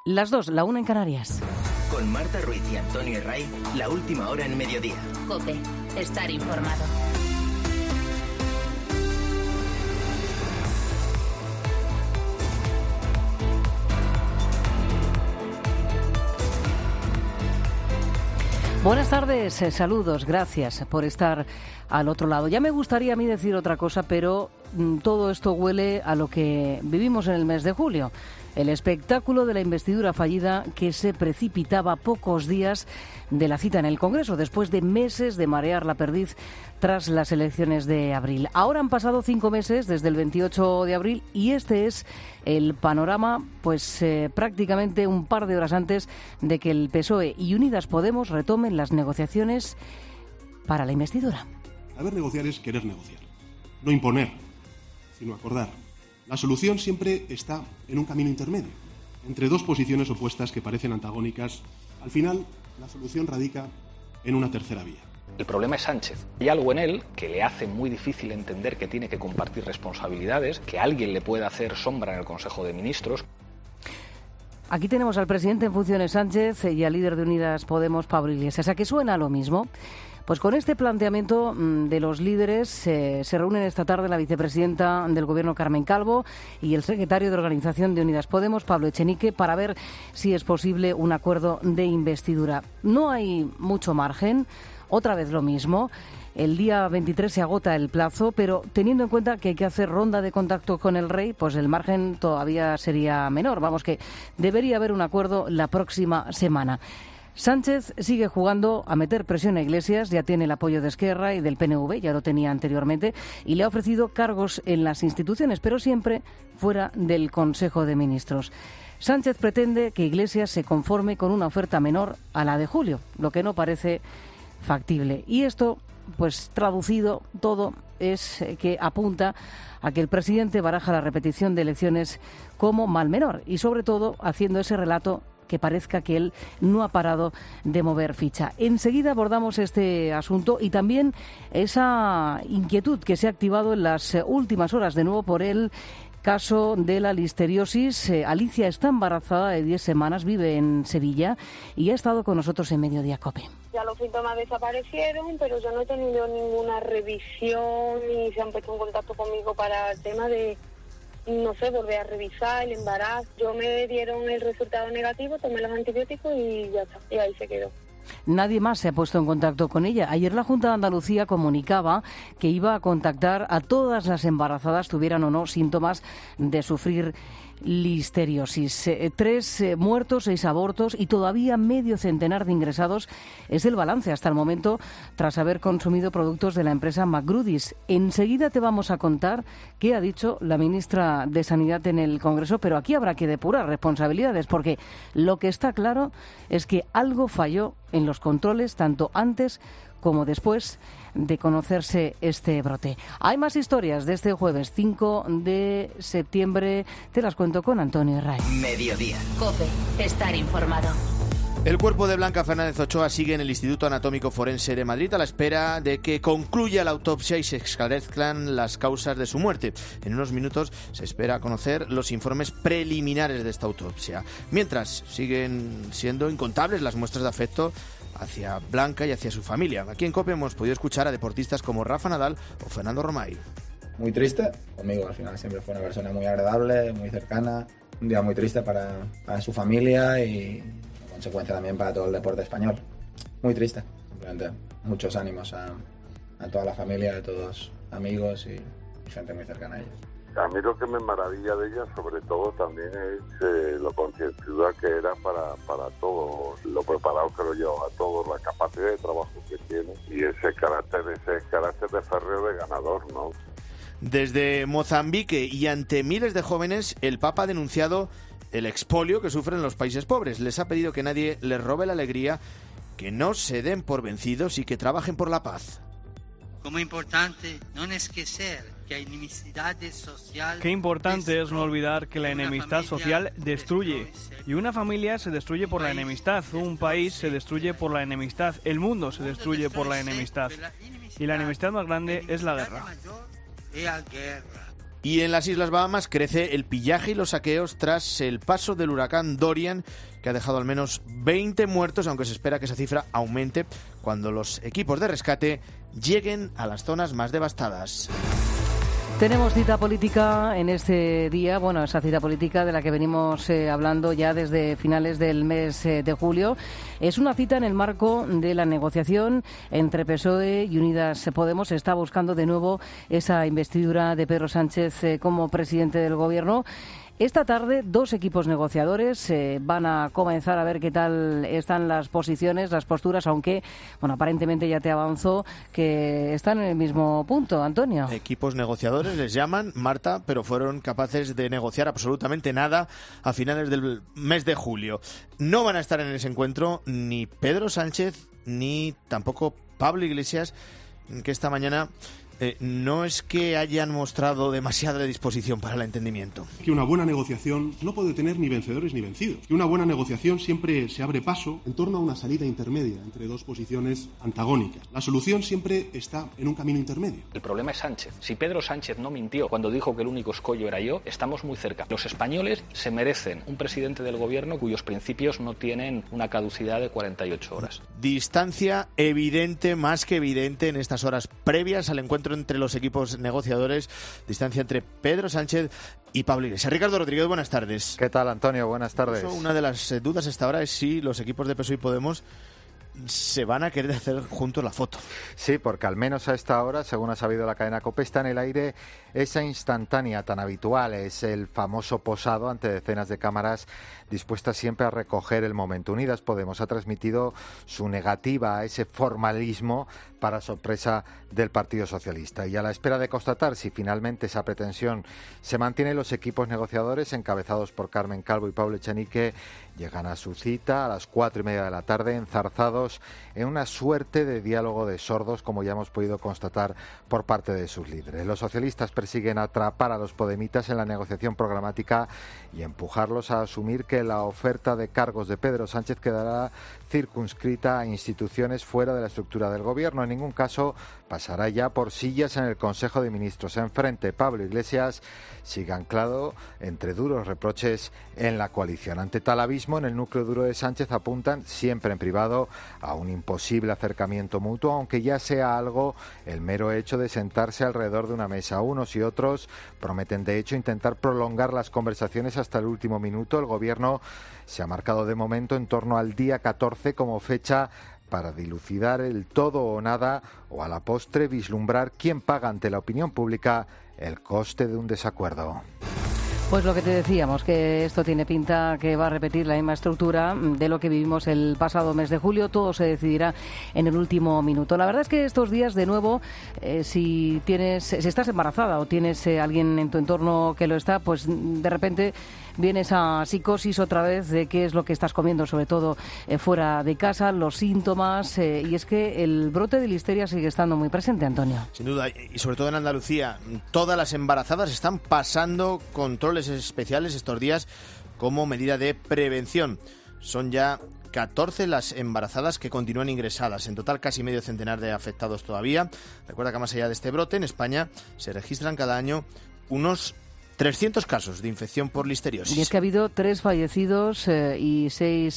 Las 2, la 1 en Canarias. Con Marta Ruiz y Antonio Herray, la última hora en mediodía. COPE, estar informado. Buenas tardes, saludos, gracias por estar al otro lado. Ya me gustaría a mí decir otra cosa, pero todo esto huele a lo que vivimos en el mes de julio. El espectáculo de la investidura fallida que se precipitaba pocos días de la cita en el Congreso, después de meses de marear la perdiz tras las elecciones de abril. Ahora han pasado 5 meses desde el 28 de abril y este es el panorama, pues prácticamente un par de horas antes de que el PSOE y Unidas Podemos retomen las negociaciones para la investidura. Saber negociar es querer negociar, no imponer, sino acordar. La solución siempre está en un camino intermedio, entre dos posiciones opuestas que parecen antagónicas. Al final, la solución radica en una tercera vía. El problema es Sánchez. Hay algo en él que le hace muy difícil entender que tiene que compartir responsabilidades, que alguien le puede hacer sombra en el Consejo de Ministros. Aquí tenemos al presidente en funciones Sánchez y al líder de Unidas Podemos, Pablo Iglesias. ¿A qué suena lo mismo? Pues con este planteamiento de los líderes se reúnen esta tarde la vicepresidenta del Gobierno, Carmen Calvo, y el secretario de Organización de Unidas Podemos, Pablo Echenique, para ver si es posible un acuerdo de investidura. No hay mucho margen, otra vez lo mismo. El día 23 se agota el plazo, pero teniendo en cuenta que hay que hacer ronda de contacto con el rey, pues el margen todavía sería menor. Vamos, que debería haber un acuerdo la próxima semana. Sánchez sigue jugando a meter presión a Iglesias, ya tiene el apoyo de Esquerra y del PNV, ya lo tenía anteriormente, y le ha ofrecido cargos en las instituciones, pero siempre fuera del Consejo de Ministros. Sánchez pretende que Iglesias se conforme con una oferta menor a la de julio, lo que no parece factible. Y esto, pues traducido todo, es que apunta a que el presidente baraja la repetición de elecciones como mal menor y sobre todo haciendo ese relato que parezca que él no ha parado de mover ficha. Enseguida abordamos este asunto y también esa inquietud que se ha activado en las últimas horas de nuevo por el caso de la listeriosis. Alicia está embarazada de 10 semanas, vive en Sevilla y ha estado con nosotros en Mediodía COPE. Ya los síntomas desaparecieron, pero yo no he tenido ninguna revisión ni se han puesto en contacto conmigo para el tema de, no sé, volver a revisar el embarazo. Yo me dieron el resultado negativo, tomé los antibióticos y ya está, y ahí se quedó. Nadie más se ha puesto en contacto con ella. Ayer la Junta de Andalucía comunicaba que iba a contactar a todas las embarazadas, tuvieran o no síntomas de sufrir listeriosis. 3 muertos, 6 abortos y todavía medio centenar de ingresados es el balance hasta el momento tras haber consumido productos de la empresa McGrody's. Enseguida te vamos a contar qué ha dicho la ministra de Sanidad en el Congreso, pero aquí habrá que depurar responsabilidades porque lo que está claro es que algo falló en los controles tanto antes como después de conocerse este brote. Hay más historias de este jueves 5 de septiembre. Te las cuento con Antonio Herray. Mediodía. COPE, estar informado. El cuerpo de Blanca Fernández Ochoa sigue en el Instituto Anatómico Forense de Madrid a la espera de que concluya la autopsia y se esclarezcan las causas de su muerte. En unos minutos se espera conocer los informes preliminares de esta autopsia. Mientras, siguen siendo incontables las muestras de afecto hacia Blanca y hacia su familia. Aquí en COPE hemos podido escuchar a deportistas como Rafa Nadal o Fernando Romay. Muy triste, conmigo al final siempre fue una persona muy agradable, muy cercana. Un día muy triste para su familia y en consecuencia también para todo el deporte español. Muy triste, simplemente muchos ánimos a toda la familia, a todos amigos y gente muy cercana a ellos. A mí lo que me maravilla de ella, sobre todo, también es lo concienzuda que era para todo, lo preparado que lo llevaba a todo, la capacidad de trabajo que tiene y ese carácter de férreo de ganador, ¿no? Desde Mozambique y ante miles de jóvenes, el Papa ha denunciado el expolio que sufren los países pobres. Les ha pedido que nadie les robe la alegría, que no se den por vencidos y que trabajen por la paz. Como importante no esquecer que hay enemistades social. Qué importante es no olvidar que la enemistad social destruye. Y una familia se destruye por la enemistad, un país se destruye por la enemistad, el mundo se destruye por la enemistad. Y la enemistad más grande es la guerra. Y en las Islas Bahamas crece el pillaje y los saqueos tras el paso del huracán Dorian, que ha dejado al menos 20 muertos, aunque se espera que esa cifra aumente cuando los equipos de rescate lleguen a las zonas más devastadas. Tenemos cita política en este día, bueno, esa cita política de la que venimos hablando ya desde finales del mes de julio. Es una cita en el marco de la negociación entre PSOE y Unidas Podemos. Se está buscando de nuevo esa investidura de Pedro Sánchez como presidente del Gobierno. Esta tarde, dos equipos negociadores van a comenzar a ver qué tal están las posiciones, las posturas, aunque, bueno, aparentemente ya te avanzó que están en el mismo punto, Antonio. Equipos negociadores les llaman, Marta, pero fueron capaces de negociar absolutamente nada a finales del mes de julio. No van a estar en ese encuentro ni Pedro Sánchez ni tampoco Pablo Iglesias, que esta mañana no es que hayan mostrado demasiada disposición para el entendimiento. Que una buena negociación no puede tener ni vencedores ni vencidos. Que una buena negociación siempre se abre paso en torno a una salida intermedia entre dos posiciones antagónicas. La solución siempre está en un camino intermedio. El problema es Sánchez. Si Pedro Sánchez no mintió cuando dijo que el único escollo era yo, estamos muy cerca. Los españoles se merecen un presidente del gobierno cuyos principios no tienen una caducidad de 48 horas. Distancia evidente, más que evidente, en estas horas previas al encuentro entre los equipos negociadores, distancia entre Pedro Sánchez y Pablo Iglesias. Ricardo Rodríguez, buenas tardes. ¿Qué tal, Antonio? Buenas tardes. Una de las dudas hasta ahora es si los equipos de PSOE y Podemos se van a querer hacer juntos la foto. Sí, porque al menos a esta hora, según ha sabido la cadena COPE, está en el aire esa instantánea tan habitual, es el famoso posado ante decenas de cámaras dispuestas siempre a recoger el momento. Unidas Podemos ha transmitido su negativa a ese formalismo para sorpresa del Partido Socialista. Y a la espera de constatar si finalmente esa pretensión se mantiene, los equipos negociadores, encabezados por Carmen Calvo y Pablo Echenique, llegan a su cita a las 4:30 de la tarde, enzarzados en una suerte de diálogo de sordos, como ya hemos podido constatar por parte de sus líderes. Los socialistas persiguen atrapar a los podemitas en la negociación programática y empujarlos a asumir que la oferta de cargos de Pedro Sánchez quedará circunscrita a instituciones fuera de la estructura del gobierno. En ningún caso pasará ya por sillas en el Consejo de Ministros. Enfrente, Pablo Iglesias sigue anclado entre duros reproches en la coalición. Ante tal abismo, en el núcleo duro de Sánchez apuntan, siempre en privado, a un imposible acercamiento mutuo, aunque ya sea algo el mero hecho de sentarse alrededor de una mesa. Unos y otros prometen, de hecho, intentar prolongar las conversaciones hasta el último minuto. El gobierno se ha marcado de momento en torno al día 14 como fecha para dilucidar el todo o nada, o a la postre vislumbrar quién paga ante la opinión pública el coste de un desacuerdo. Pues lo que te decíamos, que esto tiene pinta que va a repetir la misma estructura de lo que vivimos el pasado mes de julio. Todo se decidirá en el último minuto. La verdad es que estos días, de nuevo, si estás embarazada o tienes alguien en tu entorno que lo está, pues de repente viene esa psicosis otra vez de qué es lo que estás comiendo, sobre todo fuera de casa, los síntomas, y es que el brote de listeria sigue estando muy presente, Antonio. Sin duda, y sobre todo en Andalucía, todas las embarazadas están pasando controles especiales estos días como medida de prevención. Son ya 14 las embarazadas que continúan ingresadas. En total, casi medio centenar de afectados todavía. Recuerda que más allá de este brote, en España se registran cada año unos 300 casos de infección por listerioses. Y es que ha habido 3 fallecidos y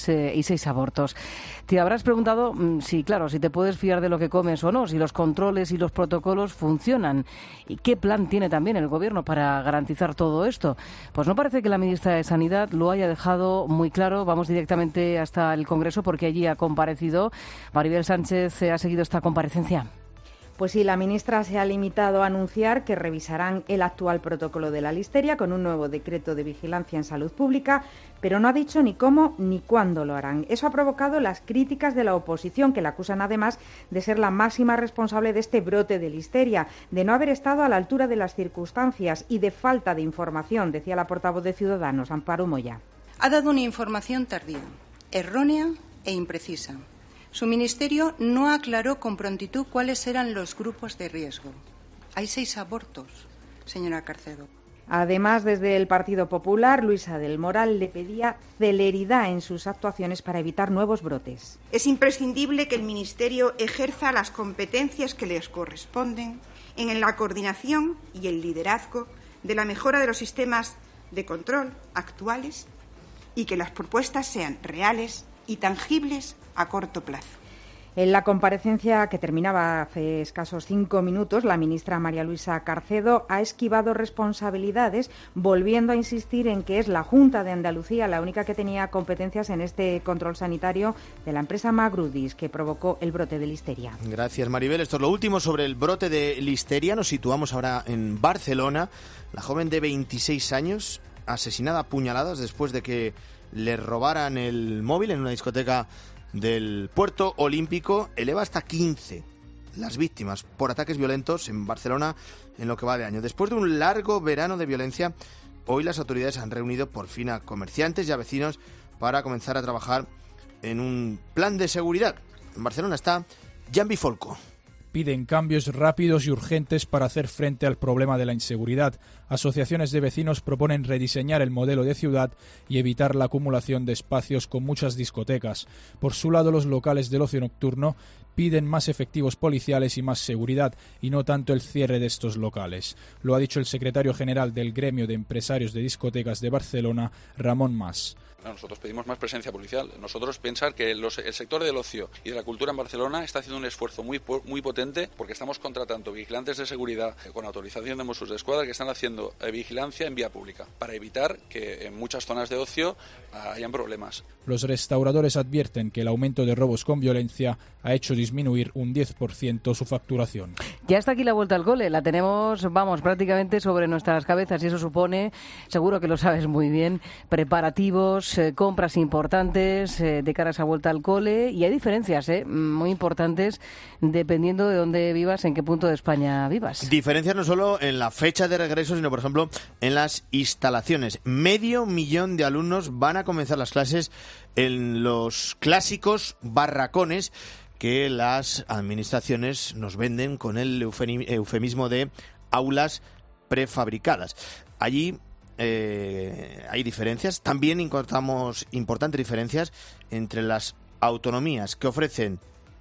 6 abortos. Te habrás preguntado si te puedes fiar de lo que comes o no, si los controles y los protocolos funcionan. ¿Y qué plan tiene también el Gobierno para garantizar todo esto? Pues no parece que la ministra de Sanidad lo haya dejado muy claro. Vamos directamente hasta el Congreso porque allí ha comparecido. Maribel Sánchez ha seguido esta comparecencia. Pues sí, la ministra se ha limitado a anunciar que revisarán el actual protocolo de la listeria con un nuevo decreto de vigilancia en salud pública, pero no ha dicho ni cómo ni cuándo lo harán. Eso ha provocado las críticas de la oposición, que la acusan además de ser la máxima responsable de este brote de listeria, de no haber estado a la altura de las circunstancias y de falta de información, decía la portavoz de Ciudadanos, Amparo Moya. Ha dado una información tardía, errónea e imprecisa. Su ministerio no aclaró con prontitud cuáles eran los grupos de riesgo. Hay 6 abortos, señora Carcedo. Además, desde el Partido Popular, Luisa del Moral le pedía celeridad en sus actuaciones para evitar nuevos brotes. Es imprescindible que el Ministerio ejerza las competencias que les corresponden en la coordinación y el liderazgo de la mejora de los sistemas de control actuales y que las propuestas sean reales y tangibles a corto plazo. En la comparecencia que terminaba hace escasos 5 minutos, la ministra María Luisa Carcedo ha esquivado responsabilidades, volviendo a insistir en que es la Junta de Andalucía la única que tenía competencias en este control sanitario de la empresa Magrudis, que provocó el brote de listeria. Gracias, Maribel. Esto es lo último sobre el brote de listeria. Nos situamos ahora en Barcelona. La joven de 26 años, asesinada a puñaladas después de que le robaran el móvil en una discoteca del Puerto Olímpico, eleva hasta 15 las víctimas por ataques violentos en Barcelona en lo que va de año. Después de un largo verano de violencia, hoy las autoridades han reunido por fin a comerciantes y a vecinos para comenzar a trabajar en un plan de seguridad. En Barcelona está Jan Bifolco. Piden cambios rápidos y urgentes para hacer frente al problema de la inseguridad. Asociaciones de vecinos proponen rediseñar el modelo de ciudad y evitar la acumulación de espacios con muchas discotecas. Por su lado, los locales del ocio nocturno piden más efectivos policiales y más seguridad, y no tanto el cierre de estos locales. Lo ha dicho el secretario general del Gremio de Empresarios de Discotecas de Barcelona, Ramón Mas. Nosotros pedimos más presencia policial. Nosotros pensar que el sector del ocio y de la cultura en Barcelona está haciendo un esfuerzo muy potente, porque estamos contratando vigilantes de seguridad con autorización de Mossos d'Esquadra que están haciendo vigilancia en vía pública para evitar que en muchas zonas de ocio hayan problemas. Los restauradores advierten que el aumento de robos con violencia ha hecho disminuir un 10% su facturación. Ya está aquí la vuelta al cole, la tenemos, prácticamente sobre nuestras cabezas, y eso supone, seguro que lo sabes muy bien, preparativos, compras importantes de cara a esa vuelta al cole, y hay diferencias muy importantes dependiendo de dónde vivas, en qué punto de España vivas. Diferencias no solo en la fecha de regreso, sino, por ejemplo, en las instalaciones. 500.000 de alumnos van a comenzar las clases en los clásicos barracones que las administraciones nos venden con el eufemismo de aulas prefabricadas. Allí hay diferencias. También encontramos importantes diferencias entre las autonomías que ofrecen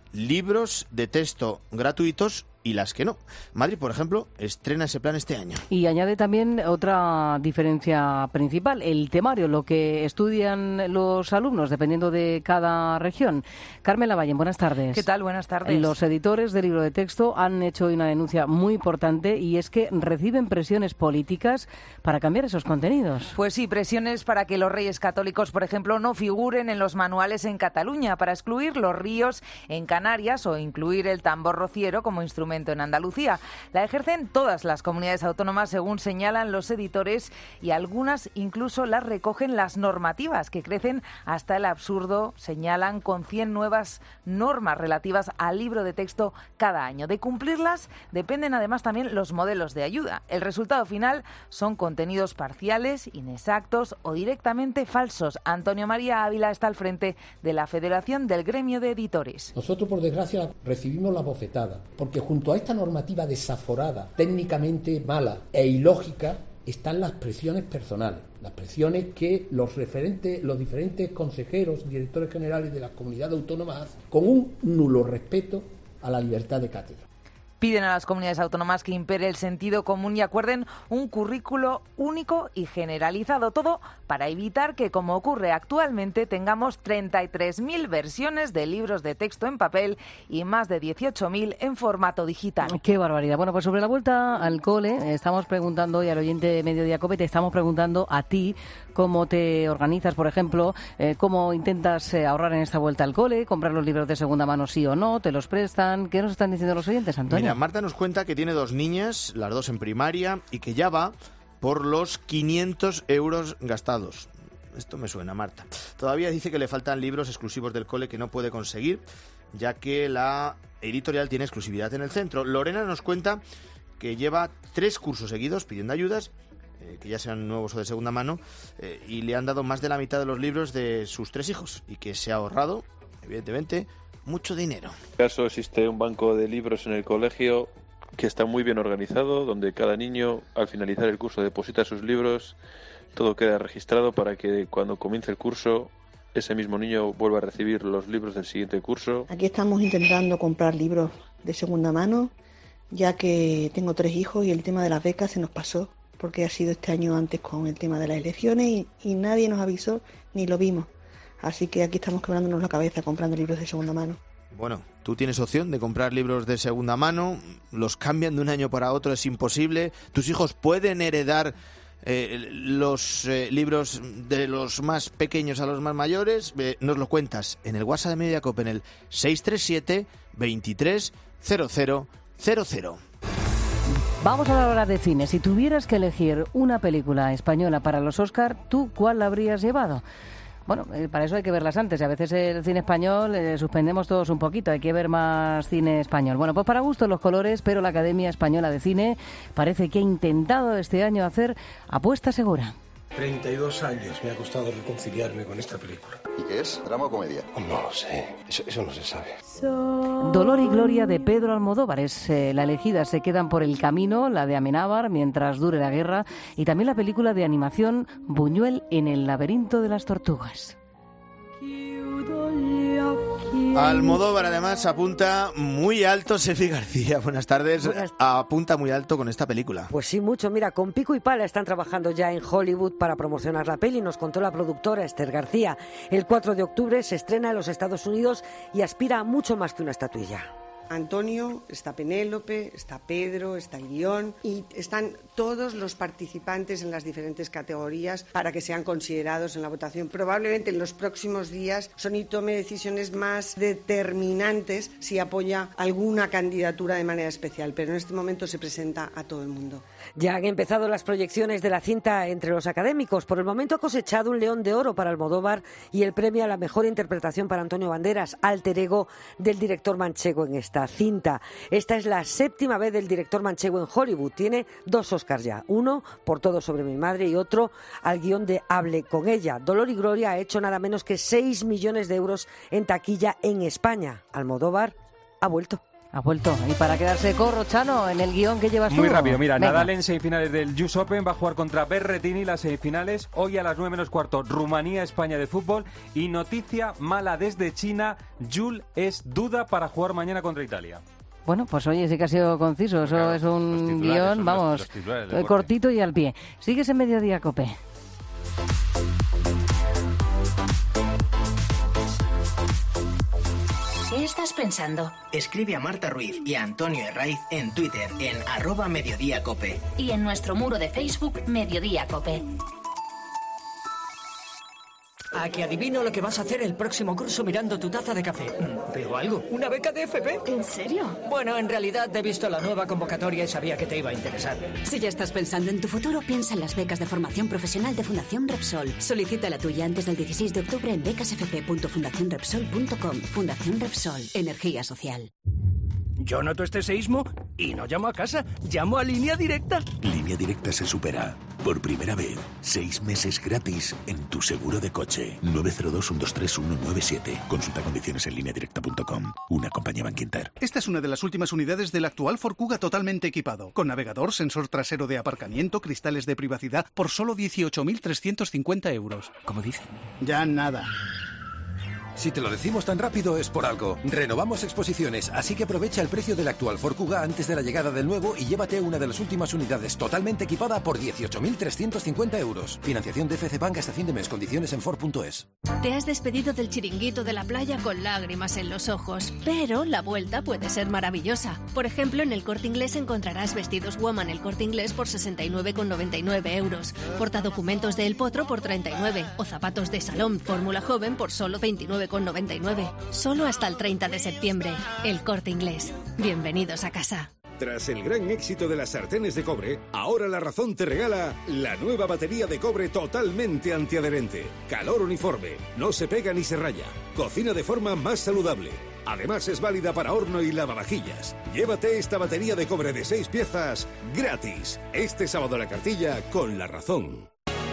libros de texto gratuitos y las que no. Madrid, por ejemplo, estrena ese plan este año. Y añade también otra diferencia principal, el temario, lo que estudian los alumnos dependiendo de cada región. Carmen Lavalle, buenas tardes. ¿Qué tal? Buenas tardes. Los editores del libro de texto han hecho hoy una denuncia muy importante, y es que reciben presiones políticas para cambiar esos contenidos. Pues sí, presiones para que los Reyes Católicos, por ejemplo, no figuren en los manuales en Cataluña, para excluir los ríos en Canarias o incluir el tambor rociero como instrumento en Andalucía. La ejercen todas las comunidades autónomas, según señalan los editores, y algunas incluso las recogen las normativas, que crecen hasta el absurdo, señalan, con 100 nuevas normas relativas al libro de texto cada año. De cumplirlas dependen además también los modelos de ayuda. El resultado final son contenidos parciales, inexactos o directamente falsos. Antonio María Ávila está al frente de la Federación del Gremio de Editores. Nosotros, por desgracia, recibimos la bofetada, porque junto a esta normativa desaforada, técnicamente mala e ilógica, están las presiones personales, las presiones que los diferentes consejeros, directores generales de las comunidades autónomas hacen, con un nulo respeto a la libertad de cátedra. Piden a las comunidades autónomas que impere el sentido común y acuerden un currículo único y generalizado, todo para evitar que, como ocurre actualmente, tengamos 33.000 versiones de libros de texto en papel y más de 18.000 en formato digital. ¡Qué barbaridad! Bueno, pues sobre la vuelta al cole, estamos preguntando hoy al oyente de Mediodía COPE, te estamos preguntando a ti cómo te organizas, por ejemplo, cómo intentas ahorrar en esta vuelta al cole, comprar los libros de segunda mano sí o no, te los prestan. ¿Qué nos están diciendo los oyentes, Antonio? Mira, Marta nos cuenta que tiene 2 niñas, las 2 en primaria, y que ya va por los 500 euros gastados. Esto me suena, Marta. Todavía dice que le faltan libros exclusivos del cole que no puede conseguir, ya que la editorial tiene exclusividad en el centro. Lorena nos cuenta que lleva 3 cursos seguidos pidiendo ayudas, que ya sean nuevos o de segunda mano, y le han dado más de la mitad de los libros de sus 3 hijos, y que se ha ahorrado, evidentemente, mucho dinero. En este caso existe un banco de libros en el colegio que está muy bien organizado, donde cada niño al finalizar el curso deposita sus libros, todo queda registrado para que cuando comience el curso ese mismo niño vuelva a recibir los libros del siguiente curso. Aquí estamos intentando comprar libros de segunda mano, ya que tengo 3 hijos y el tema de las becas se nos pasó porque ha sido este año antes con el tema de las elecciones y nadie nos avisó ni lo vimos. Así que aquí estamos quebrándonos la cabeza comprando libros de segunda mano. Bueno, tú tienes opción de comprar libros de segunda mano, los cambian de un año para otro, es imposible. Tus hijos pueden heredar los libros de los más pequeños a los más mayores. Nos lo cuentas en el WhatsApp de Mediodía Cope en el 637 23 0000. Vamos a hablar de cine. Si tuvieras que elegir una película española para los Oscar, ¿tú cuál la habrías llevado? Bueno, para eso hay que verlas antes. A veces el cine español suspendemos todos un poquito. Hay que ver más cine español. Bueno, pues para gusto los colores, pero la Academia Española de Cine parece que ha intentado este año hacer apuesta segura. 32 años me ha costado reconciliarme con esta película. ¿Y qué es? ¿Drama o comedia? No lo sé. Eso no se sabe. Dolor y Gloria de Pedro Almodóvar es la elegida. Se quedan por el camino la de Amenábar, Mientras dure la guerra, y también la película de animación Buñuel en el laberinto de las tortugas. Almodóvar además apunta muy alto. Sefi García, buenas tardes. Apunta muy alto con esta película. Pues sí, mucho. Mira, con pico y pala están trabajando ya en Hollywood para promocionar la peli. Nos contó la productora Esther García. El 4 de octubre se estrena en los Estados Unidos y aspira a mucho más que una estatuilla. Antonio, está Penélope, está Pedro, está el guión y están todos los participantes en las diferentes categorías para que sean considerados en la votación. Probablemente en los próximos días Sony tome decisiones más determinantes si apoya alguna candidatura de manera especial, pero en este momento se presenta a todo el mundo. Ya han empezado las proyecciones de la cinta entre los académicos. Por el momento ha cosechado un León de Oro para Almodóvar y el premio a la mejor interpretación para Antonio Banderas, alter ego del director manchego en esta cinta. Esta es la 7ª vez del director manchego en Hollywood. Tiene 2 Oscars ya. Uno por Todo sobre mi madre y otro al guión de Hable con ella. Dolor y Gloria ha hecho nada menos que 6 millones de euros en taquilla en España. Almodóvar ha vuelto. Ha vuelto. Y para quedarse corro, Chano, en el guión que llevas tú. Muy rápido, mira, venga. Nadal en semifinales del US Open va a jugar contra Berrettini las semifinales. Hoy a las 9 menos cuarto, Rumanía-España de fútbol. Y noticia mala desde China, Jules es duda para jugar mañana contra Italia. Bueno, pues oye, sí que ha sido conciso. Eso claro, es un guión, vamos, cortito y al pie. Sigues en Mediodía Cope. ¿Qué estás pensando? Escribe a Marta Ruiz y a Antonio Herraiz en Twitter en @mediodíacope. Y en nuestro muro de Facebook, Mediodía Cope. A que adivino lo que vas a hacer el próximo curso mirando tu taza de café. ¿Veo algo? ¿Una beca de FP? ¿En serio? Bueno, en realidad he visto la nueva convocatoria y sabía que te iba a interesar. Si ya estás pensando en tu futuro, piensa en las becas de formación profesional de Fundación Repsol. Solicita la tuya antes del 16 de octubre en becasfp.fundacionrepsol.com. Fundación Repsol. Energía social. Yo noto este seísmo y no llamo a casa, llamo a Línea Directa. Línea Directa se supera. Por primera vez, 6 meses gratis en tu seguro de coche. 902-123-197. Consulta condiciones en lineadirecta.com. Una compañía Bankinter. Esta es una de las últimas unidades del actual Ford Kuga totalmente equipado. Con navegador, sensor trasero de aparcamiento, cristales de privacidad, por solo 18.350 euros. ¿Cómo dice? Ya nada. Si te lo decimos tan rápido es por algo. Renovamos exposiciones, así que aprovecha el precio del actual Ford Kuga antes de la llegada del nuevo y llévate una de las últimas unidades totalmente equipada por 18.350 euros. Financiación de FC Bank hasta fin de mes. Condiciones en Ford.es. Te has despedido del chiringuito de la playa con lágrimas en los ojos, pero la vuelta puede ser maravillosa. Por ejemplo, en el Corte Inglés encontrarás vestidos Woman El Corte Inglés por 69,99 euros, portadocumentos de El Potro por 39 o zapatos de Salón Fórmula Joven por solo 29,99. Solo hasta el 30 de septiembre. El Corte Inglés. Bienvenidos a casa. Tras el gran éxito de las sartenes de cobre, ahora La Razón te regala la nueva batería de cobre totalmente antiadherente. Calor uniforme, no se pega ni se raya. Cocina de forma más saludable. Además es válida para horno y lavavajillas. Llévate esta batería de cobre de 6 piezas gratis. Este sábado la cartilla con La Razón.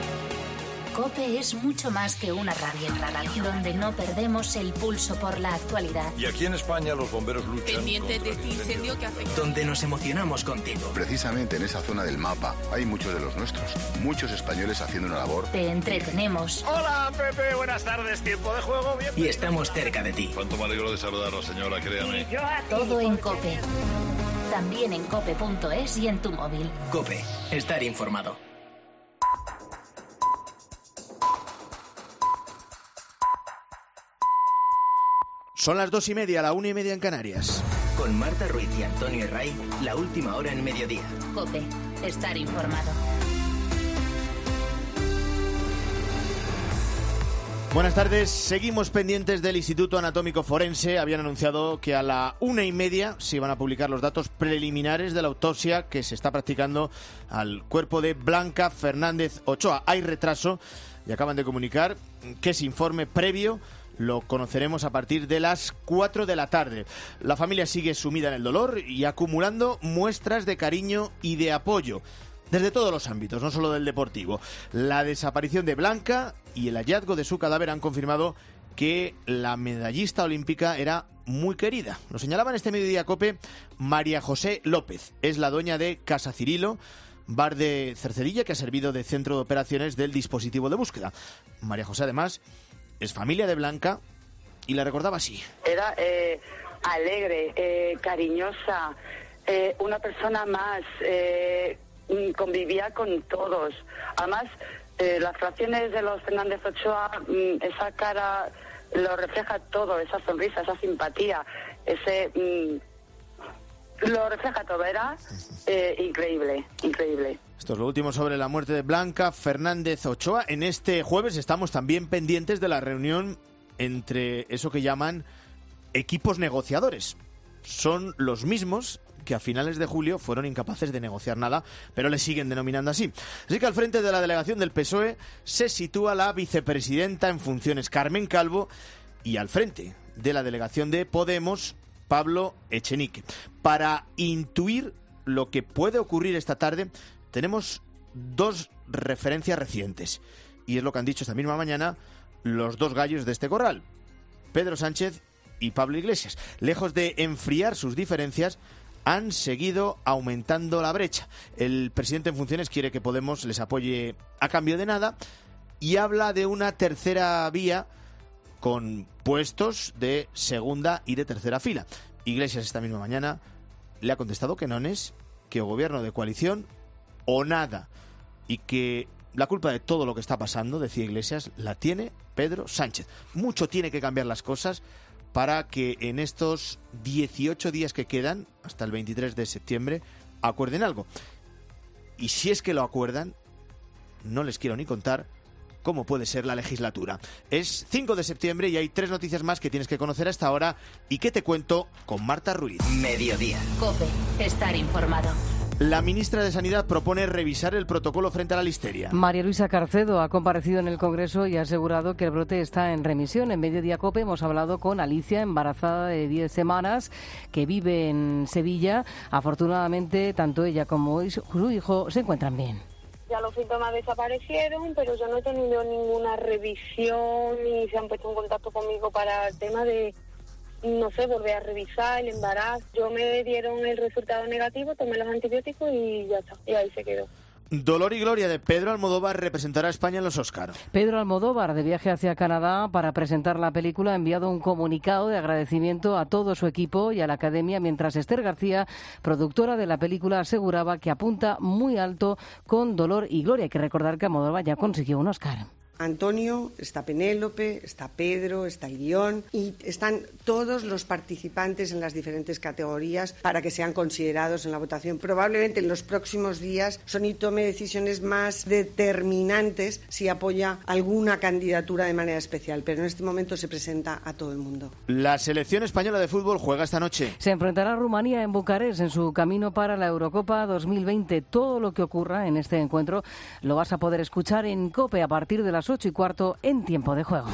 COPE es mucho más que una radio, donde no perdemos el pulso por la actualidad. Y aquí en España los bomberos luchan pendientes de este incendio que afecta. Donde nos emocionamos contigo. Precisamente en esa zona del mapa hay muchos de los nuestros. Muchos españoles haciendo una labor. Te entretenemos. Hola, Pepe, buenas tardes. Tiempo de juego, bien. Y estamos cerca de ti. Cuánto me alegro de saludarlo, señora, créame. Todo en COPE. También en cope.es y en tu móvil. COPE. Estar informado. Son las 2:30, la 1:30 en Canarias. Con Marta Ruiz y Antonio Herray, la última hora en mediodía. COPE. Estar informado. Buenas tardes, seguimos pendientes del Instituto Anatómico Forense. Habían anunciado que a la 1:30 se iban a publicar los datos preliminares de la autopsia que se está practicando al cuerpo de Blanca Fernández Ochoa. Hay retraso y acaban de comunicar que ese informe previo lo conoceremos a partir de las 4 de la tarde. La familia sigue sumida en el dolor y acumulando muestras de cariño y de apoyo desde todos los ámbitos, no solo del deportivo. La desaparición de Blanca y el hallazgo de su cadáver han confirmado que la medallista olímpica era muy querida. Lo señalaba en este Mediodía COPE María José López. Es la dueña de Casa Cirilo, bar de Cercedilla que ha servido de centro de operaciones del dispositivo de búsqueda. María José, además, es familia de Blanca y la recordaba así. Era alegre, cariñosa, una persona más, convivía con todos. Además, las fracciones de los Fernández Ochoa, esa cara lo refleja todo, esa sonrisa, esa simpatía, lo refleja todo, era increíble. Esto es lo último sobre la muerte de Blanca Fernández Ochoa. En este jueves estamos también pendientes de la reunión entre eso que llaman equipos negociadores. Son los mismos que a finales de julio fueron incapaces de negociar nada, pero le siguen denominando así. Así que al frente de la delegación del PSOE se sitúa la vicepresidenta en funciones, Carmen Calvo, y al frente de la delegación de Podemos, Pablo Echenique. Para intuir lo que puede ocurrir esta tarde, tenemos dos referencias recientes. Y es lo que han dicho esta misma mañana los dos gallos de este corral, Pedro Sánchez y Pablo Iglesias. Lejos de enfriar sus diferencias, han seguido aumentando la brecha. El presidente en funciones quiere que Podemos les apoye a cambio de nada y habla de una tercera vía con puestos de segunda y de tercera fila. Iglesias esta misma mañana le ha contestado que no es, que o gobierno de coalición o nada, y que la culpa de todo lo que está pasando, decía Iglesias, la tiene Pedro Sánchez. Mucho tiene que cambiar las cosas para que en estos 18 días que quedan, hasta el 23 de septiembre, acuerden algo. Y si es que lo acuerdan, no les quiero ni contar cómo puede ser la legislatura. Es 5 de septiembre y hay 3 noticias más que tienes que conocer a esta hora y que te cuento con Marta Ruiz. Mediodía. COPE. Estar informado. La ministra de Sanidad propone revisar el protocolo frente a la listeria. María Luisa Carcedo ha comparecido en el Congreso y ha asegurado que el brote está en remisión. En Mediodía COPE hemos hablado con Alicia, embarazada de 10 semanas, que vive en Sevilla. Afortunadamente, tanto ella como su hijo se encuentran bien. Ya los síntomas desaparecieron, pero yo no he tenido ninguna revisión ni se han puesto en contacto conmigo para el tema de, no sé, volver a revisar el embarazo. Yo me dieron el resultado negativo, tomé los antibióticos y ya está, y ahí se quedó. Dolor y gloria de Pedro Almodóvar representará a España en los Oscar. Pedro Almodóvar, de viaje hacia Canadá para presentar la película, ha enviado un comunicado de agradecimiento a todo su equipo y a la Academia, mientras Esther García, productora de la película, aseguraba que apunta muy alto con Dolor y gloria. Hay que recordar que Almodóvar ya consiguió un Oscar. Antonio, está Penélope, está Pedro, está el guión y están todos los participantes en las diferentes categorías para que sean considerados en la votación. Probablemente en los próximos días Sony tome decisiones más determinantes si apoya alguna candidatura de manera especial, pero en este momento se presenta a todo el mundo. La selección española de fútbol juega esta noche. Se enfrentará a Rumanía en Bucarest en su camino para la Eurocopa 2020. Todo lo que ocurra en este encuentro lo vas a poder escuchar en COPE a partir de las 8:15 en Tiempo de Juego.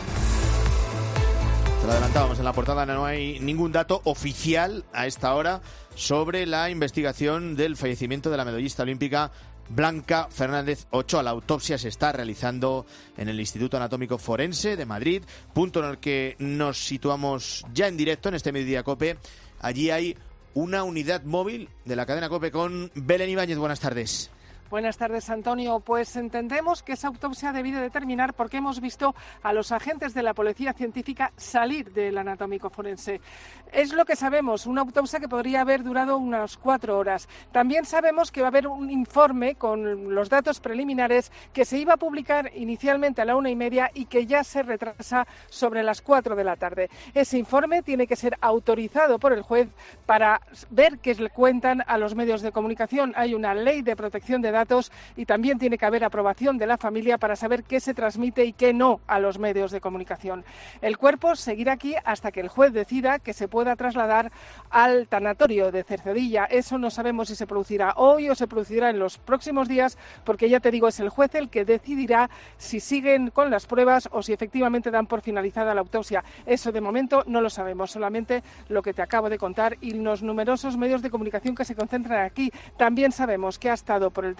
Te lo adelantábamos en la portada, no hay ningún dato oficial a esta hora sobre la investigación del fallecimiento de la medallista olímpica Blanca Fernández Ochoa. La autopsia se está realizando en el Instituto Anatómico Forense de Madrid, punto en el que nos situamos ya en directo en este Mediodía COPE. Allí hay una unidad móvil de la cadena COPE con Belén Ibáñez. Buenas tardes. Buenas tardes, Antonio. Pues entendemos que esa autopsia ha debido de terminar porque hemos visto a los agentes de la policía científica salir del anatómico forense. Es lo que sabemos, una autopsia que podría haber durado unas 4 horas. También sabemos que va a haber un informe con los datos preliminares que se iba a publicar inicialmente a la 1:30 y que ya se retrasa sobre las 4 de la tarde. Ese informe tiene que ser autorizado por el juez para ver qué le cuentan a los medios de comunicación. Hay una ley de protección de datos y también tiene que haber aprobación de la familia para saber qué se transmite y qué no a los medios de comunicación. El cuerpo seguirá aquí hasta que el juez decida que se pueda trasladar al tanatorio de Cercedilla. Eso no sabemos si se producirá hoy o se producirá en los próximos días, porque ya te digo, es el juez el que decidirá si siguen con las pruebas o si efectivamente dan por finalizada la autopsia. Eso de momento no lo sabemos, solamente lo que te acabo de contar y los numerosos medios de comunicación que se concentran aquí. También sabemos que ha estado por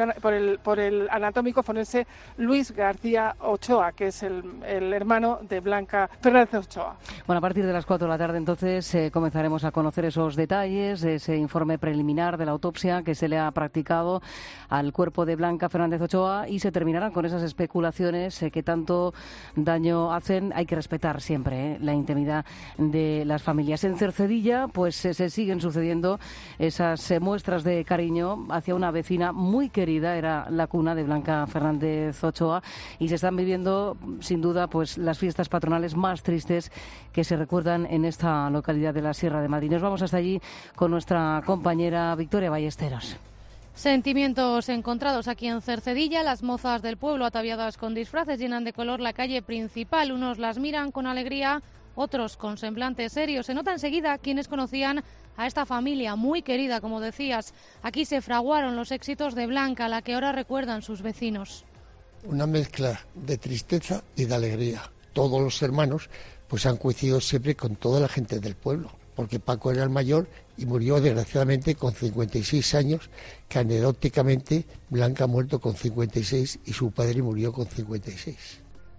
el anatómico forense Luis García Ochoa, que es el hermano de Blanca Fernández Ochoa. Bueno, a partir de las 4 de la tarde entonces comenzaremos a conocer esos detalles de ese informe preliminar de la autopsia que se le ha practicado al cuerpo de Blanca Fernández Ochoa y se terminarán con esas especulaciones que tanto daño hacen. Hay que respetar siempre la intimidad de las familias. En Cercedilla pues se siguen sucediendo esas muestras de cariño hacia una vecina muy querida, era la cuna de Blanca Fernández Ochoa, y se están viviendo sin duda pues las fiestas patronales más tristes que se recuerdan en esta localidad de la Sierra de Madrid. Nos vamos hasta allí con nuestra compañera Victoria Ballesteros. Sentimientos encontrados aquí en Cercedilla. Las mozas del pueblo ataviadas con disfraces llenan de color la calle principal. Unos las miran con alegría, otros con semblante serio. Se nota enseguida quienes conocían a esta familia muy querida, como decías. Aquí se fraguaron los éxitos de Blanca, la que ahora recuerdan sus vecinos. Una mezcla de tristeza y de alegría. Todos los hermanos pues han coincidido siempre con toda la gente del pueblo, porque Paco era el mayor y murió desgraciadamente con 56 años, que anecdóticamente Blanca ha muerto con 56 y su padre murió con 56.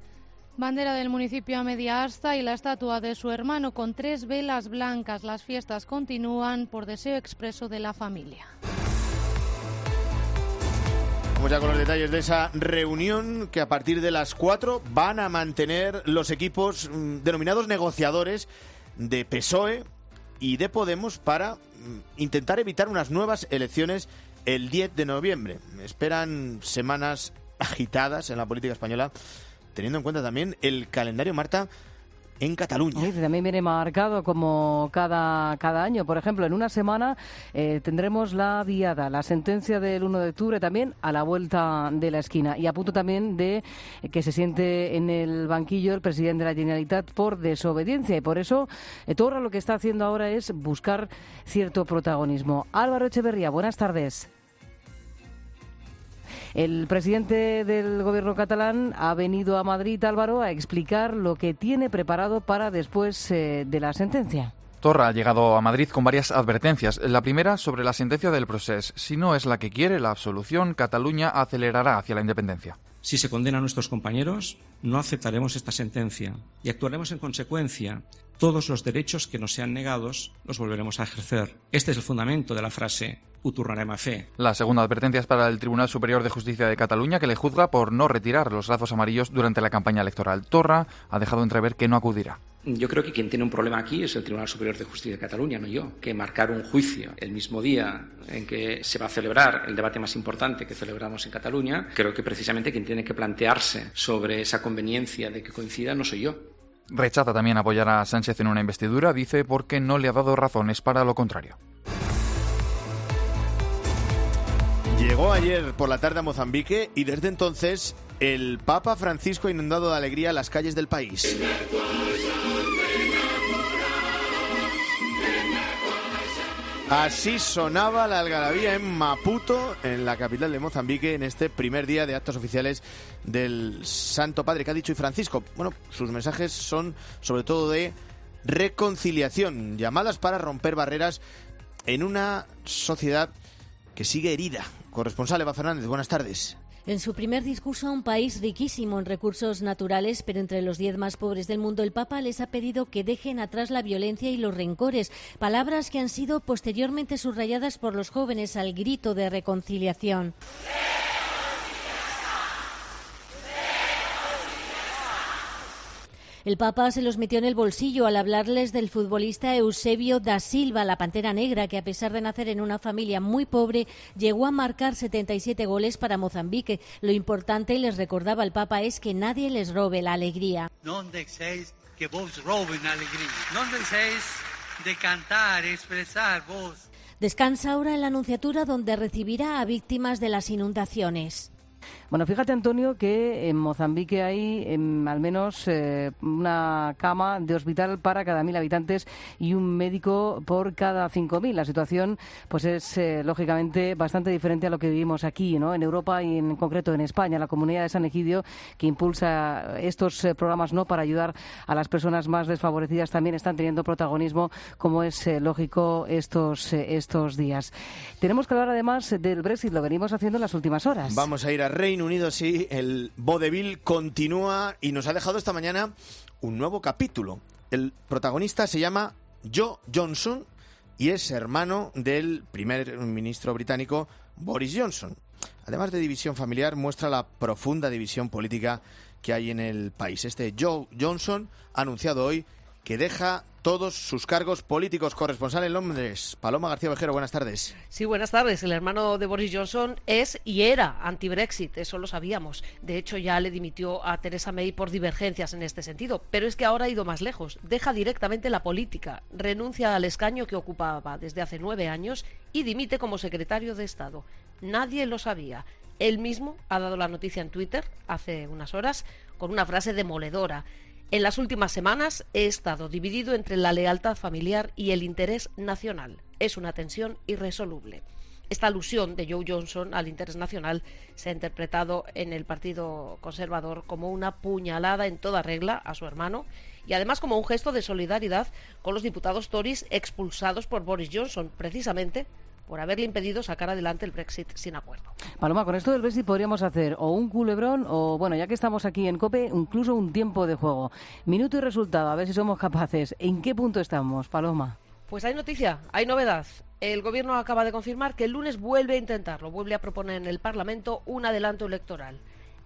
Bandera del municipio a media asta y la estatua de su hermano con 3 velas blancas. Las fiestas continúan por deseo expreso de la familia. Vamos ya con los detalles de esa reunión que a partir de las 4 van a mantener los equipos denominados negociadores de PSOE y de Podemos para intentar evitar unas nuevas elecciones el 10 de noviembre. Esperan semanas agitadas en la política española, teniendo en cuenta también el calendario, Marta, en Cataluña. Sí, también viene marcado como cada año. Por ejemplo, en una semana tendremos la diada, la sentencia del 1 de octubre también a la vuelta de la esquina. Y a punto también de que se siente en el banquillo el presidente de la Generalitat por desobediencia. Y por eso Torra lo que está haciendo ahora es buscar cierto protagonismo. Álvaro Echeverría, buenas tardes. El presidente del gobierno catalán ha venido a Madrid, Álvaro, a explicar lo que tiene preparado para después de la sentencia. Torra ha llegado a Madrid con varias advertencias. La primera sobre la sentencia del procés. Si no es la que quiere la absolución, Cataluña acelerará hacia la independencia. Si se condena a nuestros compañeros, no aceptaremos esta sentencia y actuaremos en consecuencia. Todos los derechos que nos sean negados los volveremos a ejercer. Este es el fundamento de la frase «Ho tornarem a fer». La segunda advertencia es para el Tribunal Superior de Justicia de Cataluña, que le juzga por no retirar los lazos amarillos durante la campaña electoral. Torra ha dejado entrever que no acudirá. Yo creo que quien tiene un problema aquí es el Tribunal Superior de Justicia de Cataluña, no yo. Que marcar un juicio el mismo día en que se va a celebrar el debate más importante que celebramos en Cataluña, creo que precisamente quien tiene que plantearse sobre esa conveniencia de que coincida no soy yo. Rechaza también apoyar a Sánchez en una investidura, dice, porque no le ha dado razones para lo contrario. Llegó ayer por la tarde a Mozambique y desde entonces el Papa Francisco ha inundado de alegría las calles del país. Así sonaba la algarabía en Maputo, en la capital de Mozambique, en este primer día de actos oficiales del Santo Padre. ¿Qué ha dicho hoy Francisco? Bueno, sus mensajes son sobre todo de reconciliación, llamadas para romper barreras en una sociedad que sigue herida. Corresponsal Eva Fernández, buenas tardes. En su primer discurso a un país riquísimo en recursos naturales, pero entre los 10 más pobres del mundo, el Papa les ha pedido que dejen atrás la violencia y los rencores, palabras que han sido posteriormente subrayadas por los jóvenes al grito de reconciliación. El Papa se los metió en el bolsillo al hablarles del futbolista Eusebio da Silva, la Pantera Negra, que a pesar de nacer en una familia muy pobre, llegó a marcar 77 goles para Mozambique. Lo importante, les recordaba el Papa, es que nadie les robe la alegría. No dejéis que vos roben la alegría. No dejéis de cantar, expresar vos. Descansa ahora en la Nunciatura, donde recibirá a víctimas de las inundaciones. Bueno, fíjate, Antonio, que en Mozambique hay al menos una cama de hospital para cada 1.000 habitantes y un médico por cada 5.000. La situación pues es lógicamente bastante diferente a lo que vivimos aquí, ¿no? En Europa y en concreto en España. La Comunidad de San Egidio, que impulsa estos programas no para ayudar a las personas más desfavorecidas, también están teniendo protagonismo, como es lógico estos días. Tenemos que hablar además del Brexit, lo venimos haciendo en las últimas horas. Vamos a ir a Reino Unido, sí, el vodevil continúa y nos ha dejado esta mañana un nuevo capítulo. El protagonista se llama Joe Johnson y es hermano del primer ministro británico Boris Johnson. Además de división familiar, muestra la profunda división política que hay en el país. Este Joe Johnson ha anunciado hoy que deja todos sus cargos políticos. Corresponsal en Londres, Paloma García Ovejero, buenas tardes. Sí, buenas tardes. El hermano de Boris Johnson es y era anti-Brexit, eso lo sabíamos. De hecho, ya le dimitió a Theresa May por divergencias en este sentido. Pero es que ahora ha ido más lejos. Deja directamente la política, renuncia al escaño que ocupaba desde hace 9 años y dimite como secretario de Estado. Nadie lo sabía. Él mismo ha dado la noticia en Twitter hace unas horas con una frase demoledora. En las últimas semanas he estado dividido entre la lealtad familiar y el interés nacional. Es una tensión irresoluble. Esta alusión de Joe Johnson al interés nacional se ha interpretado en el Partido Conservador como una puñalada en toda regla a su hermano y además como un gesto de solidaridad con los diputados Tories expulsados por Boris Johnson, precisamente por haberle impedido sacar adelante el Brexit sin acuerdo. Paloma, con esto del Brexit podríamos hacer o un culebrón o, bueno, ya que estamos aquí en COPE, incluso un tiempo de juego. Minuto y resultado, a ver si somos capaces. ¿En qué punto estamos, Paloma? Pues hay noticia, hay novedad. El Gobierno acaba de confirmar que el lunes vuelve a intentarlo, vuelve a proponer en el Parlamento un adelanto electoral.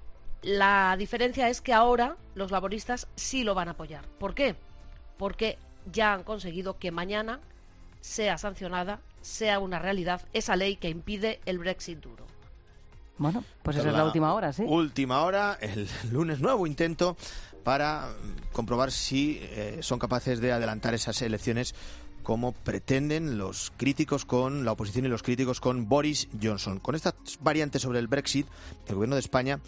La diferencia es que ahora los laboristas sí lo van a apoyar. ¿Por qué? Porque ya han conseguido que mañana sea sancionada, sea una realidad, esa ley que impide el Brexit duro. Bueno, pues esa es la última hora, ¿sí? Última hora, el lunes, nuevo intento para comprobar si son capaces de adelantar esas elecciones como pretenden los críticos con la oposición y los críticos con Boris Johnson. Con estas variantes sobre el Brexit, el Gobierno de España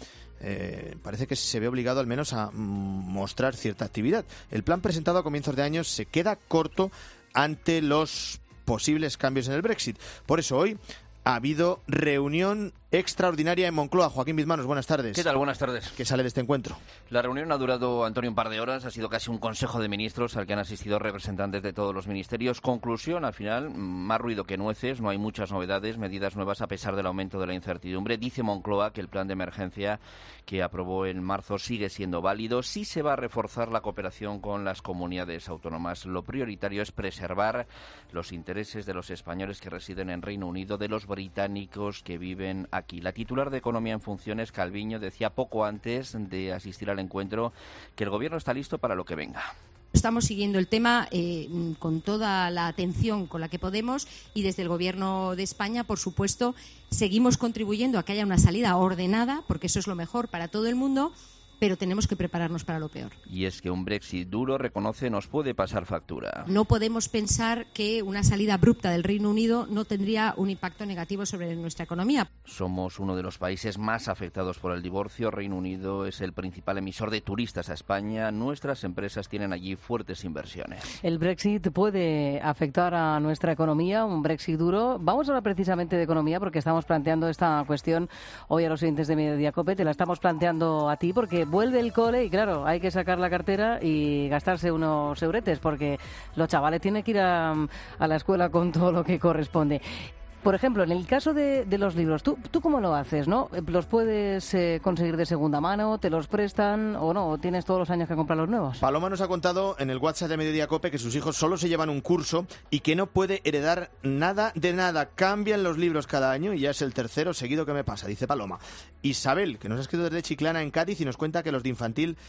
parece que se ve obligado al menos a mostrar cierta actividad. El plan presentado a comienzos de año se queda corto ante los posibles cambios en el Brexit. Por eso hoy ha habido reunión extraordinaria en Moncloa. Joaquín Bizmanos, buenas tardes. ¿Qué tal? Buenas tardes. ¿Qué sale de este encuentro? La reunión ha durado, Antonio, un par de horas. Ha sido casi un consejo de ministros al que han asistido representantes de todos los ministerios. Conclusión, al final, más ruido que nueces. No hay muchas novedades, medidas nuevas a pesar del aumento de la incertidumbre. Dice Moncloa que el plan de emergencia que aprobó en marzo sigue siendo válido. Sí se va a reforzar la cooperación con las comunidades autónomas. Lo prioritario es preservar los intereses de los españoles que residen en Reino Unido, de los británicos que viven aquí. La titular de Economía en Funciones, Calviño, decía poco antes de asistir al encuentro que el Gobierno está listo para lo que venga. Estamos siguiendo el tema con toda la atención con la que podemos y desde el Gobierno de España, por supuesto, seguimos contribuyendo a que haya una salida ordenada, porque eso es lo mejor para todo el mundo, pero tenemos que prepararnos para lo peor. Y es que un Brexit duro, reconoce, nos puede pasar factura. No podemos pensar que una salida abrupta del Reino Unido no tendría un impacto negativo sobre nuestra economía. Somos uno de los países más afectados por el divorcio. Reino Unido es el principal emisor de turistas a España. Nuestras empresas tienen allí fuertes inversiones. El Brexit puede afectar a nuestra economía, un Brexit duro. Vamos a hablar precisamente de economía porque estamos planteando esta cuestión hoy a los oyentes de Mediodía COPE. Te la estamos planteando a ti porque vuelve el cole y claro, hay que sacar la cartera y gastarse unos euretes porque los chavales tienen que ir a la escuela con todo lo que corresponde. Por ejemplo, en el caso de los libros, ¿tú cómo lo haces, no? ¿Los puedes conseguir de segunda mano? ¿Te los prestan o no? ¿O tienes todos los años que comprar los nuevos? Paloma nos ha contado en el WhatsApp de Mediodía COPE que sus hijos solo se llevan un curso y que no puede heredar nada de nada. Cambian los libros cada año y ya es el tercero seguido que me pasa, dice Paloma. Isabel, que nos ha escrito desde Chiclana en Cádiz y nos cuenta que los de infantil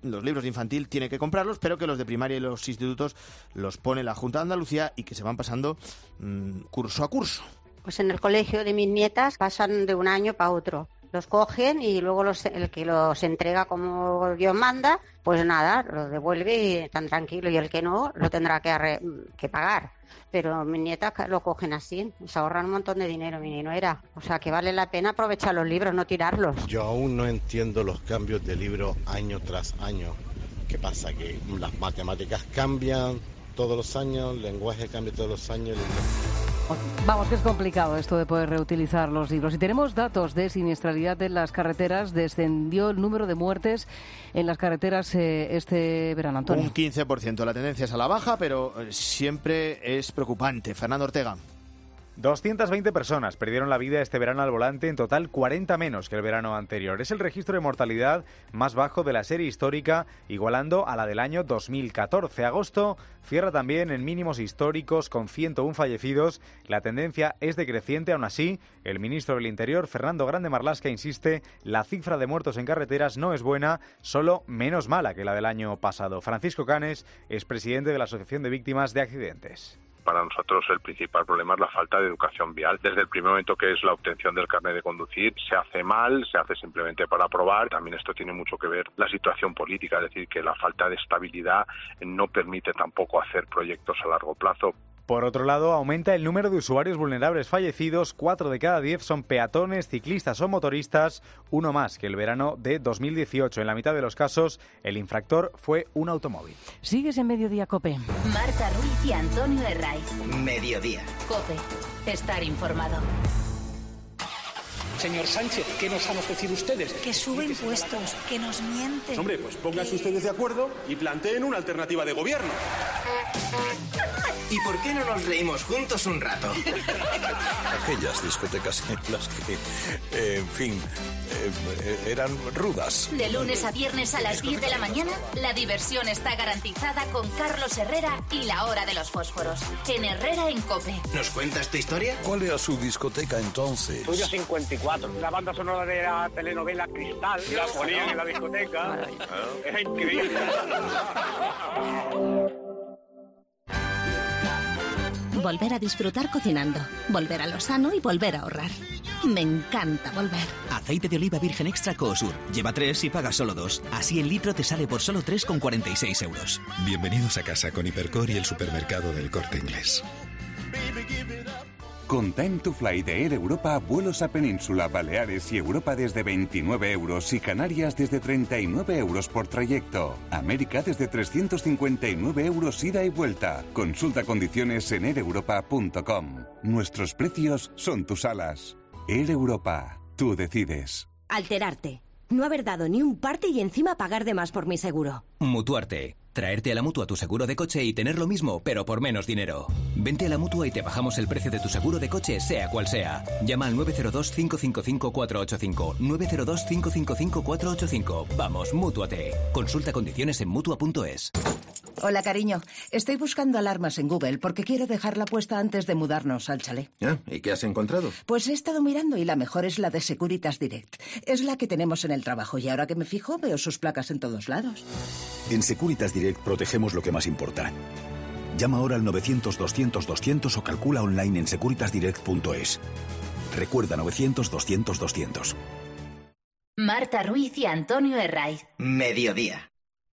los libros de infantil tiene que comprarlos, pero que los de primaria y los institutos los pone la Junta de Andalucía y que se van pasando curso a curso. Pues en el colegio de mis nietas pasan de un año para otro. Los cogen y luego el que los entrega como Dios manda, pues nada, los devuelve y están tranquilos, y el que no, lo tendrá que pagar. Pero mis nietas lo cogen así, se ahorran un montón de dinero, mi nuera. O sea que vale la pena aprovechar los libros, no tirarlos. Yo aún no entiendo los cambios de libro año tras año. ¿Qué pasa? Que las matemáticas cambian todos los años, el lenguaje cambia todos los años. Vamos, que es complicado esto de poder reutilizar los libros. Y tenemos datos de siniestralidad en las carreteras. Descendió el número de muertes en las carreteras este verano, Antonio. Un 15%. La tendencia es a la baja, pero siempre es preocupante. Fernando Ortega. 220 personas perdieron la vida este verano al volante, en total 40 menos que el verano anterior. Es el registro de mortalidad más bajo de la serie histórica, igualando a la del año 2014. Agosto cierra también en mínimos históricos con 101 fallecidos. La tendencia es decreciente, aún así, el ministro del Interior, Fernando Grande Marlaska, insiste, la cifra de muertos en carreteras no es buena, solo menos mala que la del año pasado. Francisco Canes es presidente de la Asociación de Víctimas de Accidentes. Para nosotros el principal problema es la falta de educación vial. Desde el primer momento que es la obtención del carnet de conducir, se hace mal, se hace simplemente para probar. También esto tiene mucho que ver la situación política, es decir, que la falta de estabilidad no permite tampoco hacer proyectos a largo plazo. Por otro lado, aumenta el número de usuarios vulnerables fallecidos. 4 de cada 10 son peatones, ciclistas o motoristas, uno más que el verano de 2018. En la mitad de los casos, el infractor fue un automóvil. Sigues en Mediodía, COPE. Marta Ruiz y Antonio Herraiz. Mediodía. COPE. Estar informado. Señor Sánchez, ¿qué nos han ofrecido ustedes? Que sube impuestos, que nos mienten. Hombre, pues pónganse ustedes de acuerdo y planteen una alternativa de gobierno. ¿Y por qué no nos reímos juntos un rato? Aquellas discotecas en las que, en fin, eran rudas. De lunes a viernes a las 10 de la mañana, la diversión está garantizada con Carlos Herrera y la hora de los fósforos. En Herrera en COPE. ¿Nos cuentas tu historia? ¿Cuál era su discoteca entonces? Estudio 54. La banda sonora de la telenovela Cristal. La ponían en la discoteca. Era increíble. Volver a disfrutar cocinando, volver a lo sano y volver a ahorrar. Me encanta volver. Aceite de oliva virgen extra Coosur. Lleva 3 y paga solo 2. Así el litro te sale por solo 3,46 euros. Bienvenidos a casa con Hipercor y el supermercado del Corte Inglés. Con Time to Fly de Air Europa, vuelos a Península, Baleares y Europa desde 29 euros y Canarias desde 39 euros por trayecto. América desde 359 euros ida y vuelta. Consulta condiciones en aireuropa.com. Nuestros precios son tus alas. Air Europa, tú decides. Alterarte. No haber dado ni un parte y encima pagar de más por mi seguro. Mutuarte. Traerte a la Mutua tu seguro de coche y tener lo mismo, pero por menos dinero. Vente a la Mutua y te bajamos el precio de tu seguro de coche, sea cual sea. Llama al 902-555-485. 902-555-485. Vamos, mútuate. Consulta condiciones en Mutua.es. Hola, cariño. Estoy buscando alarmas en Google porque quiero dejarla puesta antes de mudarnos al chalet. ¿Y qué has encontrado? Pues he estado mirando y la mejor es la de Securitas Direct. Es la que tenemos en el trabajo y ahora que me fijo veo sus placas en todos lados. En Securitas Direct protegemos lo que más importa. Llama ahora al 900-200-200 o calcula online en securitasdirect.es. Recuerda 900-200-200. Marta Ruiz y Antonio Herraiz. Mediodía.